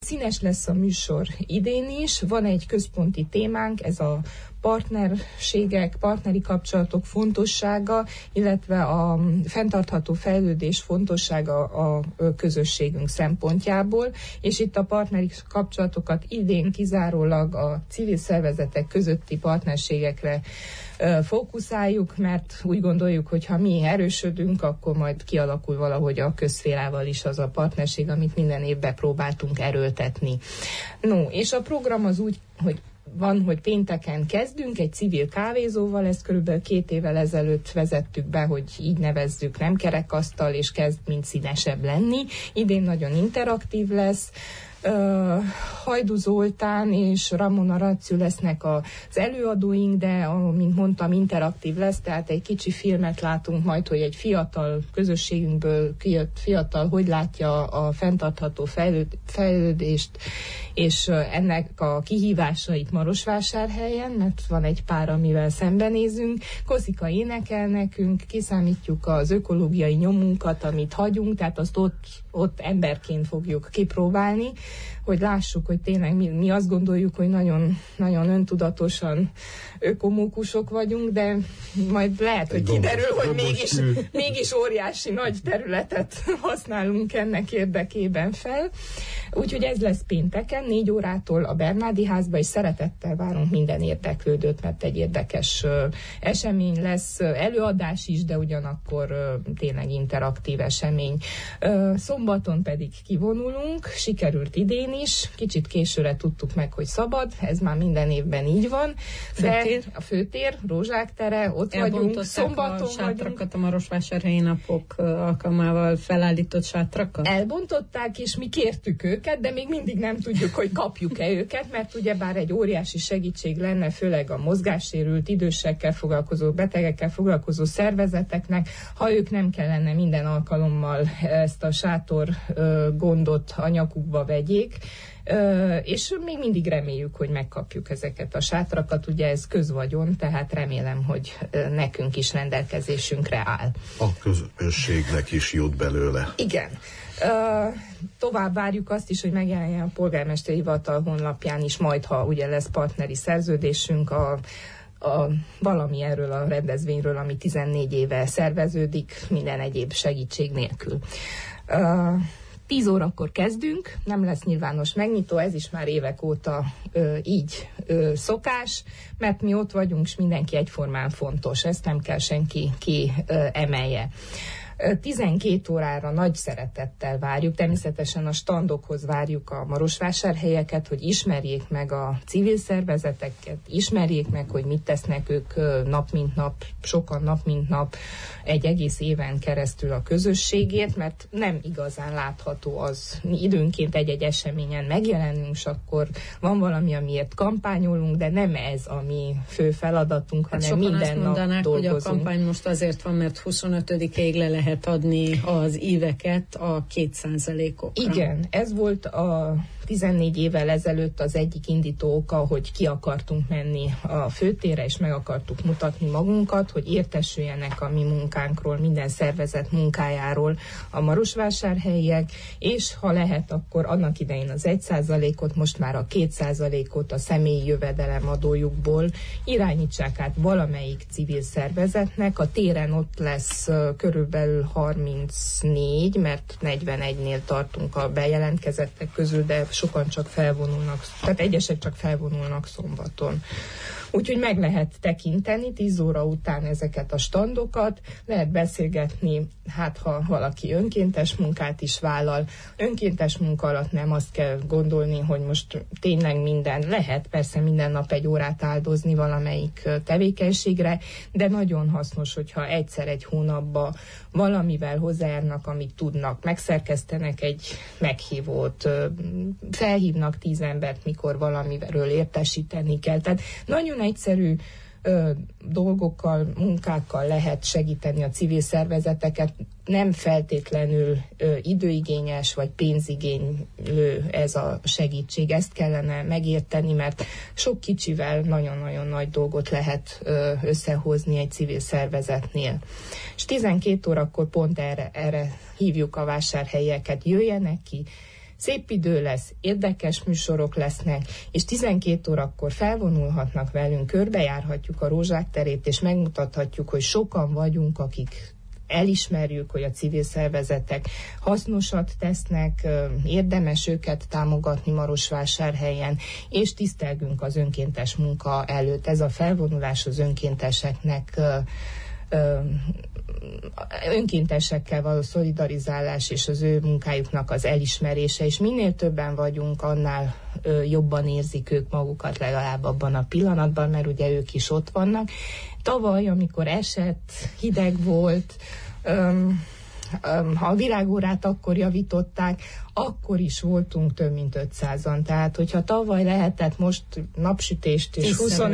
Színes lesz a műsor idén is, van egy központi témánk, ez a partnerségek, partneri kapcsolatok fontossága, illetve a fenntartható fejlődés fontossága a közösségünk szempontjából, és itt a partneri kapcsolatokat idén kizárólag a civil szervezetek közötti partnerségekre fókuszáljuk, mert úgy gondoljuk, hogy ha mi erősödünk, akkor majd kialakul valahogy a közszférával is az a partnerség, amit minden évben próbáltunk erőltetni. No, és a program az úgy, hogy pénteken kezdünk egy civil kávézóval, ezt körülbelül 2 évvel ezelőtt vezettük be, hogy így nevezzük, nem kerekasztal, és kezd mint színesebb lenni. Idén nagyon interaktív lesz. Hajdu Zoltán és Ramona Raciu lesznek az előadóink, de mint mondtam, interaktív lesz, tehát egy kicsi filmet látunk majd, hogy egy fiatal közösségünkből fiatal hogy látja a fenntartható fejlődést, és ennek a kihívásait Marosvásárhelyen, mert van egy pár, amivel szembenézünk. Koszika énekel nekünk, kiszámítjuk az ökológiai nyomunkat, amit hagyunk, tehát azt ott emberként fogjuk kipróbálni, hogy lássuk, hogy tényleg mi azt gondoljuk, hogy nagyon, nagyon öntudatosan ökomókusok vagyunk, de majd lehet, hogy kiderül, hogy mégis óriási nagy területet használunk ennek érdekében fel. Úgyhogy ez lesz pénteken, 4 órától a Bernádi házba, és szeretettel várunk minden érdeklődőt, mert egy érdekes esemény lesz, előadás is, de ugyanakkor tényleg interaktív esemény. Szombaton pedig kivonulunk, sikerült idén is, kicsit későre tudtuk meg, hogy szabad, ez már minden évben így van, de a főtér, Rózsák tere, ott vagyunk, szombaton a sátrakat, a Marosvásárhelyi napok alkalmával felállított sátrakat? Elbontották, és mi kértük őket, de még mindig nem tudjuk, hogy kapjuk-e őket, mert ugyebár egy óriási segítség lenne, főleg a mozgássérült, idősekkel foglalkozó, betegekkel foglalkozó szervezeteknek, ha ők nem kellene minden alkalommal ezt a sátor gondot a nyakukba vegyék, és még mindig reméljük, hogy megkapjuk ezeket a sátrakat, ugye ez közvagyon, tehát remélem, hogy nekünk is rendelkezésünkre áll. A közösségnek is jut belőle. Igen. Tovább várjuk azt is, hogy megjelenjen a polgármesteri hivatal honlapján is, majd ha ugye lesz partneri szerződésünk, valami erről a rendezvényről, ami 14 éve szerveződik, minden egyéb segítség nélkül. 10 órakor kezdünk, nem lesz nyilvános megnyitó, ez is már évek óta így szokás, mert mi ott vagyunk, és mindenki egyformán fontos, ezt nem kell senki emelje. 12 órára nagy szeretettel várjuk, természetesen a standokhoz várjuk a marosvásárhelyeket, hogy ismerjék meg a civil szervezeteket, ismerjék meg, hogy mit tesznek ők nap mint nap, sokan nap mint nap, egy egész éven keresztül a közösségét, mert nem igazán látható az. Mi időnként egy-egy eseményen megjelenünk, és akkor van valami, amiért kampányolunk, de nem ez a mi fő feladatunk, hanem minden nap dolgozunk. Hogy a kampány most azért van, mert 25-ig le lehet adni az íveket a 2%-okra. Igen, ez volt a 14 évvel ezelőtt az egyik indító oka, hogy ki akartunk menni a főtérre, és meg akartuk mutatni magunkat, hogy értesüljenek a mi munkánkról, minden szervezet munkájáról a marosvásárhelyiek, és ha lehet, akkor annak idején az 1%-ot, most már a 2%-ot a személyi jövedelem adójukból irányítsák át valamelyik civil szervezetnek. A téren ott lesz körülbelül 34, mert 41-nél tartunk a bejelentkezettek közül, de sokan csak felvonulnak, tehát egyesek csak felvonulnak szombaton. Úgyhogy meg lehet tekinteni 10 óra után ezeket a standokat, lehet beszélgetni, hát ha valaki önkéntes munkát is vállal. Önkéntes munka alatt nem azt kell gondolni, hogy most tényleg minden lehet, persze minden nap 1 órát áldozni valamelyik tevékenységre, de nagyon hasznos, hogyha egyszer egy hónapban valamivel hozzájárnak, amit tudnak, megszerkesztenek egy meghívót, felhívnak 10 embert, mikor valamiről értesíteni kell. Tehát nagyon egyszerű dolgokkal, munkákkal lehet segíteni a civil szervezeteket, nem feltétlenül időigényes vagy pénzigénylő ez a segítség. Ezt kellene megérteni, mert sok kicsivel nagyon-nagyon nagy dolgot lehet összehozni egy civil szervezetnél. És 12 órakor pont erre hívjuk a vásárhelyieket, jöjjenek ki, szép idő lesz, érdekes műsorok lesznek, és 12 órakor felvonulhatnak velünk, körbejárhatjuk a Rózsák terét, és megmutathatjuk, hogy sokan vagyunk, akik elismerjük, hogy a civil szervezetek hasznosat tesznek, érdemes őket támogatni Marosvásárhelyen, és tisztelgünk az önkéntes munka előtt. Ez a felvonulás az önkénteseknek, önkéntesekkel való szolidarizálás és az ő munkájuknak az elismerése, és minél többen vagyunk, annál jobban érzik ők magukat legalább abban a pillanatban, mert ugye ők is ott vannak. Tavaly, amikor esett, hideg volt, ha a virágórát akkor javították, akkor is voltunk több mint 500-an. Tehát, hogyha tavaly lehetett most napsütést és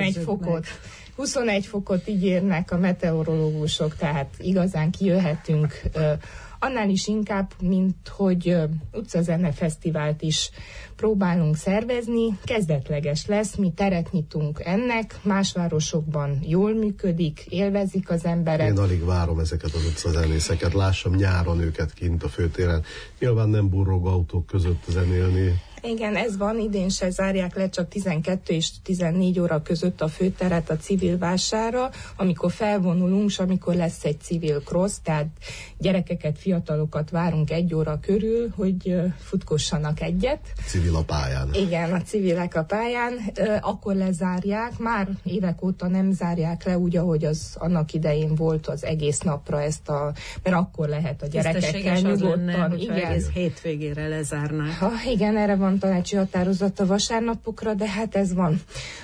21 fokot ígérnek a meteorológusok, tehát igazán kijöhetünk, annál is inkább, mint hogy utcazene fesztivált is próbálunk szervezni. Kezdetleges lesz, mi teret nyitunk ennek, más városokban jól működik, élvezik az emberek. Én alig várom ezeket az utcazenészeket, lássam nyáron őket kint a főtéren. Nyilván nem burrog autók között zenélni. Igen, ez van, idén se zárják le csak 12 és 14 óra között a főteret a civil vásárra, amikor felvonulunk, és amikor lesz egy civil cross, tehát gyerekeket, fiatalokat várunk 1 óra körül, hogy futkossanak egyet. Civil a pályán. Igen, a civilek a pályán, akkor lezárják, már évek óta nem zárják le úgy, ahogy az annak idején volt az egész napra mert akkor lehet a gyerekekkel nyugodtan. Lenne, igen, egész hétvégére lezárnák. Igen, erre van tanácsi határozat a vasárnapokra, de hát ez van.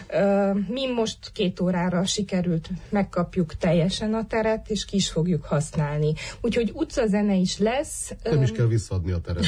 Mi most 2 órára sikerült, megkapjuk teljesen a teret, és ki is fogjuk használni. Úgyhogy utcazene is lesz. Nem is kell visszaadni a teret.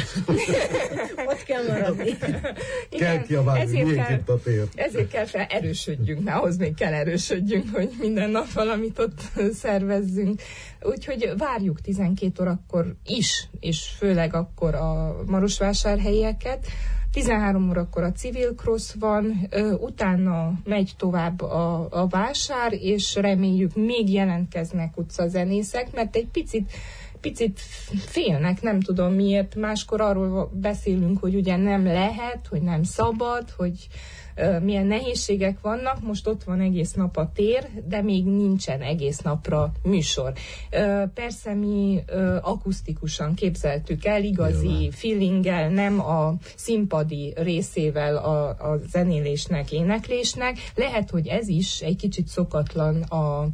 Ott kell maradni. Kell kiabálni, miénként a tér. Ezért kell erősödjünk, ahhoz még kell erősödjünk, hogy minden nap valamit ott szervezzünk. Úgyhogy várjuk 12 órakor is, és főleg akkor a marosvásárhelyieket. 13 órakor a civil cross van, utána megy tovább a vásár, és reméljük még jelentkeznek utcazenészek, mert egy picit félnek, nem tudom miért. Máskor arról beszélünk, hogy ugye nem lehet, hogy nem szabad, hogy milyen nehézségek vannak. Most ott van egész nap a tér, de még nincsen egész napra műsor. Persze mi akusztikusan képzeltük el, igazi feelinggel, nem a színpadi részével a zenélésnek, éneklésnek. Lehet, hogy ez is egy kicsit szokatlan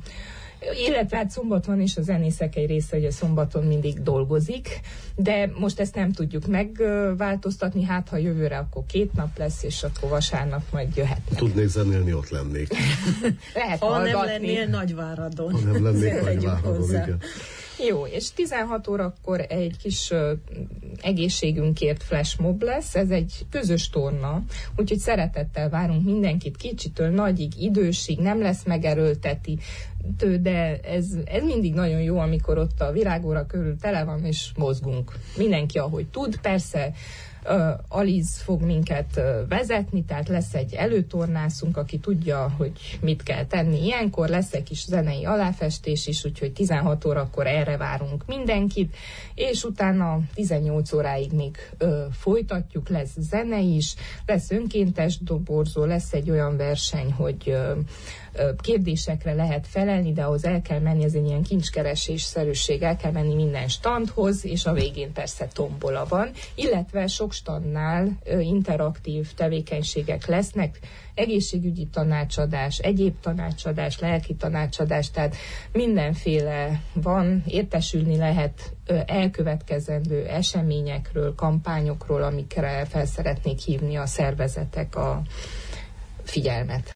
illetve hát szombaton is a zenészek egy része ugye szombaton mindig dolgozik, de most ezt nem tudjuk megváltoztatni, hát ha jövőre akkor 2 nap lesz, és akkor vasárnap majd jöhetnek. Tudnék zenélni, ott lennék. Lehet ha hallgatni. nem lennél Nagyváradon. Ha nem lennék Nagyváradon, igen. Jó, és 16 órakor egy kis egészségünkért flash mob lesz, ez egy közös torna, úgyhogy szeretettel várunk mindenkit, kicsitől nagyig, idősig, nem lesz megerőltető, de ez mindig nagyon jó, amikor ott a virágóra körül tele van, és mozgunk. Mindenki ahogy tud, persze Aliz fog minket vezetni, tehát lesz egy előtornászunk, aki tudja, hogy mit kell tenni. Ilyenkor lesz egy kis zenei aláfestés is, úgyhogy 16 órakor erre várunk mindenkit, és utána 18 óráig még folytatjuk, lesz zene is, lesz önkéntes doborzó, lesz egy olyan verseny, hogy kérdésekre lehet felelni, de ahhoz el kell menni, ez egy ilyen kincskeresésszerűség, el kell menni minden standhoz, és a végén persze tombola van, illetve sok standnál interaktív tevékenységek lesznek, egészségügyi tanácsadás, egyéb tanácsadás, lelki tanácsadás, tehát mindenféle van, értesülni lehet elkövetkezendő eseményekről, kampányokról, amikre fel szeretnék hívni a szervezetek a figyelmet.